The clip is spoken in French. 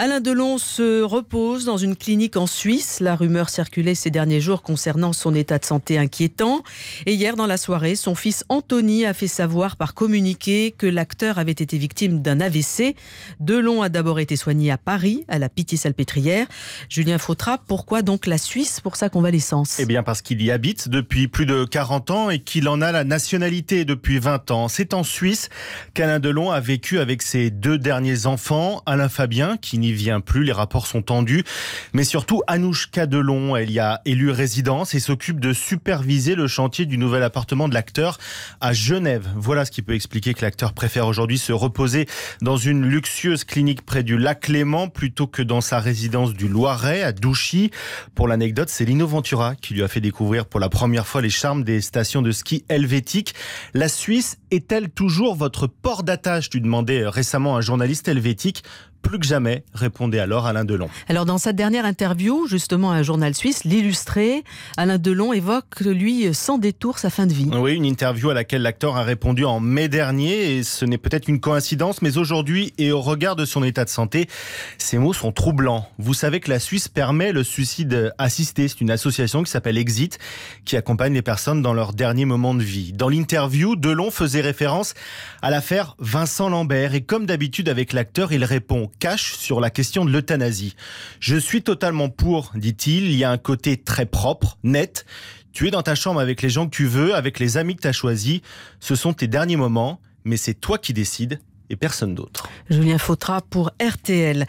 Alain Delon se repose dans une clinique en Suisse. La rumeur circulait ces derniers jours concernant son état de santé inquiétant. Et hier, dans la soirée, son fils Anthony a fait savoir par communiqué que l'acteur avait été victime d'un AVC. Delon a d'abord été soigné à Paris, à la Pitié-Salpêtrière. Julien Fautra, pourquoi donc la Suisse pour sa convalescence ? Eh bien parce qu'il y habite depuis plus de 40 ans et qu'il en a la nationalité depuis 20 ans. C'est en Suisse qu'Alain Delon a vécu avec ses 2 derniers enfants. Alain Fabien, qui n'y vient plus, les rapports sont tendus. Mais surtout Anouchka Delon, elle y a élu résidence et s'occupe de superviser le chantier du nouvel appartement de l'acteur à Genève. Voilà ce qui peut expliquer que l'acteur préfère aujourd'hui se reposer dans une luxueuse clinique près du lac Léman plutôt que dans sa résidence du Loiret à Douchy. Pour l'anecdote, c'est Lino Ventura qui lui a fait découvrir pour la première fois les charmes des stations de ski helvétiques. La Suisse est-elle toujours votre port d'attache ? Tu demandais récemment à un journaliste helvétique. Plus que jamais, répondait alors Alain Delon. Alors dans sa dernière interview, justement à un journal suisse, l'Illustré, Alain Delon évoque, lui, sans détour, sa fin de vie. Oui, une interview à laquelle l'acteur a répondu en mai dernier, et ce n'est peut-être une coïncidence, mais aujourd'hui, et au regard de son état de santé, ces mots sont troublants. Vous savez que la Suisse permet le suicide assisté. C'est une association qui s'appelle Exit, qui accompagne les personnes dans leurs derniers moments de vie. Dans l'interview, Delon faisait référence à l'affaire Vincent Lambert, et comme d'habitude avec l'acteur, il répond cache sur la question de l'euthanasie. Je suis totalement pour, dit-il. Il y a un côté très propre, net. Tu es dans ta chambre avec les gens que tu veux, avec les amis que tu as choisis. Ce sont tes derniers moments, mais c'est toi qui décides et personne d'autre. Julien Fautra pour RTL.